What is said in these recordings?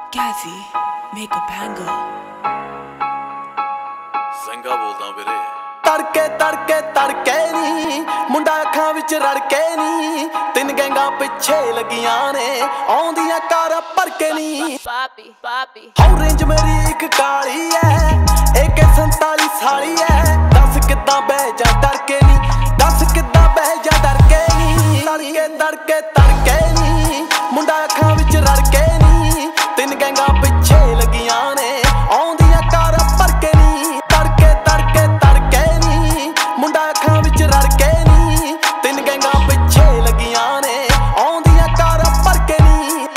Gazzy, make a banger. ਸਿੰਘਾ ਬੋਲਦਾ ਵੀਰੇ ਤੜਕੇ ਤੜਕੇ ਤੜਕੇ ਨੀ ਮੁੰਡਾ ਅੱਖਾਂ ਵਿੱਚ ਰੜਕੇ ਨੀ ਤਿੰਨ ਗੈਂਗਾਂ ਪਿੱਛੇ ਲੱਗੀਆਂ ਨੇ ਆਉਂਦੀਆਂ ਕਾਰ ਭਰ ਕੇ ਨੀ ਪਾਪੀ ਹਾਉ ਰੇਂਜ ਮੇਰੀ ਇੱਕ ਕਾਲੀ ਐ AK-47 ਸਾਲੀ ਐ ਦੱਸ ਕਿੱਦਾਂ ਬਹਿ ਜਾ ਡਰ ਕੇ ਨੀ ਦੱਸ ਕਿੱਦਾਂ ਬਹਿ ਜਾ ਡਰ ਕੇ ਨੀ ਤੜਕੇ ਤੜਕੇ ਤੜਕੇ ਨੀ ਮੁੰਡਾ ਅੱਖਾਂ ਵਿੱਚ ਰੜਕੇ ਨੀ ਤਿੰਨ ਗੈਂਗਾਂ ਪਿੱਛੇ ਲੱਗੀਆਂ ਨੇ ਆਉਂਦੀਆਂ ਕਾਰ ਭਰ ਕੇ ਨੀ ਤੜਕੇ ਤੜਕੇ ਤੜਕੇ ਨੀ ਮੁੰਡਾ ਅੱਖਾਂ ਵਿੱਚ ਰੜਕੇ ਨੀ ਤਿੰਨ ਗੈਂਗਾਂ ਪਿੱਛੇ ਲੱਗੀਆਂ ਨੇ ਆਉਂਦੀਆਂ ਕਾਰ ਭਰ ਕੇ ਨੀ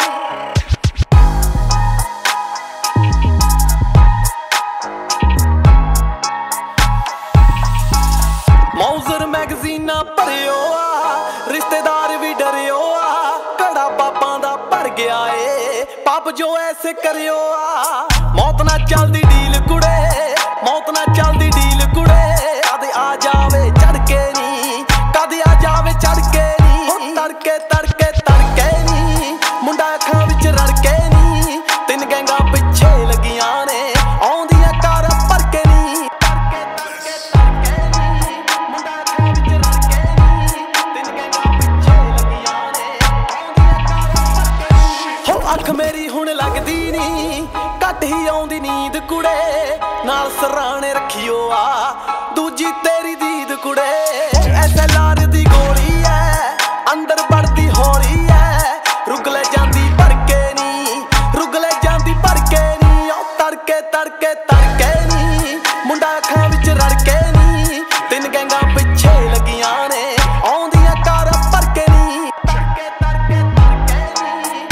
ਮੌਜ਼ਰ ਮੈਗਜ਼ੀਨਾਂ ਭਰਿਓ ਆ ਰਿਸ਼ਤੇਦਾਰ ਵੀ ਡਰਿਓ ਆ ਘੜਾ ਪਾਪਾਂ ਦਾ ਭਰ ਗਿਆ ਏ ਪਾਪ ਜੋ ਐਸੇ ਕਰਿਓ ਆ ਮੌਤ ਨਾਲ ਚੱਲਦੀ ਡੀਲ ਕੁੜੇ ਮੌਤ ਨਾਲ ਚੱਲਦੀ ਡੀਲ ਕੁੜੇ ਕਦੇ ਆ ਜਾਵੇ ਚੜ ਕੇ ਨੀ ਕਦੇ ਆ ਜਾਵੇ ਚੜ ਕੇ ਨੀ ਹੋ ਤੜਕੇ ਤੜਕੇ ਤੜਕੇ ਨੀ ਮੁੰਡਾ ਅੱਖਾਂ ਵਿੱਚ ਰੜਕੇ ਨੀ ਤਿੰਨ ਗੈਂਗਾਂ ਪਿੱਛੇ ਲੱਗੀਆਂ ਨੇ ਆਉਂਦੀਆਂ ਕਾਰ ਭਰ ਕੇ ਨੀ ਤੜਕੇ ਤੜਕੇ ਤੜਕੇ ਨੀ ਮੁੰਡਾ ਅੱਖਾਂ ਵਿੱਚ ਰੜਕੇ ਨੀ ਤਿੰਨ ਗੈਂਗਾਂ ਪਿੱਛੇ ਲੱਗੀਆਂ ਨੇ ਆਉਂਦੀਆਂ ਕਾਰ ਭਰ ਕੇ ਨੀ ਹੋ ਅੱਖ ਮੇਰੀ ਹੁਣ ਲੱਗਦੀ ਨੀ ਘੱਟ ਹੀ ਆਉਂਦੀ ਨੀਂਦ ਕੁੜੇ ਨਾਲ ਸਰਾਣੇ ਰੱਖਿਓ ਆ ਦੂਜੀ ਤੇਰੀ ਦੀਦ ਕੁੜੇ SLR ਦੀ ਗੋਲੀ ਐ ਅੰਦਰ ਵੜਦੀ ਹੌਲੀ ਐ ਰੁਕ ਲੈ ਜਾਂਦੀ ਭਰ ਕੇ ਨੀ ਰੁਕ ਲੈ ਜਾਂਦੀ ਭਰ ਕੇ ਨੀ ਉਹ ਤੜਕੇ ਤੜਕੇ ਤੜਕੇ ਨੀ ਮੁੰਡਾ ਅੱਖਾਂ ਵਿੱਚ ਰੜਕੇ ਨੀ ਤਿੰਨ ਗੈਂਗਾਂ ਪਿੱਛੇ ਲੱਗੀਆਂ ਨੇ ਆਉਂਦੀਆਂ ਕਾਰ ਭਰ ਕੇ ਨੀ ਤੜਕੇ ਤੜਕੇ ਤੜਕੇ ਨੀ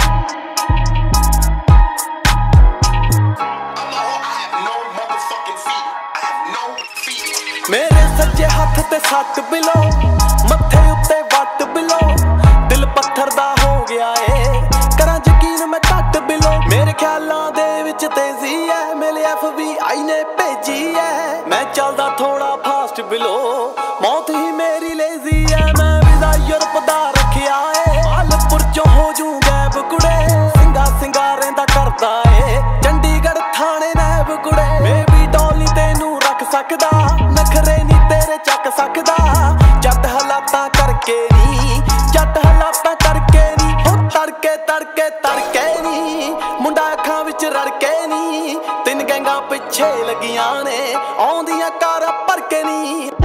ਮੇਰੇ ਸੱਜੇ ਹੱਥ ਤੇ ਸੱਟ ਬਿਲੋ ਮੱਥੇ ਉੱਤੇ ਵੱਟ ਬਿਲੋ ਦਿਲ ਪੱਥਰ ਦਾ ਹੋ ਗਿਆ ਏ ਕਰਾਂ ਯਕੀਨ ਮੈਂ ਘੱਟ ਬਿਲੋ ਮੇਰੇ ਖਿਆਲਾਂ ਦੇ ਵਿੱਚ ਤੇਜ਼ੀ ਐ ਮੇਰੇ FBI ਨੇ ਭੇਜੀ ਐ ਮੈਂ ਚੱਲਦਾ ਥੋੜਾ ਫਾਸਟ ਬਿਲੋ ਮੌਤ ਹੀ ਮੇਰੀ ਲੇਜ਼ੀ ਐ ਮੈਂ ਵੀਜ਼ਾ ਯੂਰਪ ਦਾ ਰੱਖਿਆ ਏ ਮਾਲਪੁਰ ਚੋਂ ਹੋ ਜੂ ਗੈਬ ਕੁੜੇ ਸਿੰਘਾ ਰਹਿੰਦਾ ਕਰਦਾ ਏ ਚੰਡੀਗੜ੍ਹ ਥਾਣੇ ਨੈਬ ਕੁੜੇ ਮੈਂ ਵੀ ਡੋਲੀ ਤੈਨੂੰ ਰੱਖ ਸਕਦਾ ਨਖਰੇ ਨੀ ਤੇਰੇ ਚੱਕ ਸਕਦਾ ਜੱਟ ਹਾਲਾਤਾਂ ਕਰਕੇ ਨੀ ਜੱਟ ਹਾਲਾਤਾਂ ਕਰਕੇ ਨੀ ਹੋ ਤੜਕੇ ਤੜਕੇ ਤੜਕੇ ਨੀ ਮੁੰਡਾ ਅੱਖਾਂ ਵਿੱਚ ਰੜਕੇ ਨੀ ਤਿੰਨ ਗੈਂਗਾਂ ਪਿੱਛੇ ਲੱਗੀਆਂ ਨੇ ਆਉਂਦੀਆਂ ਕਾਰ ਭਰ ਕੇ ਨੀ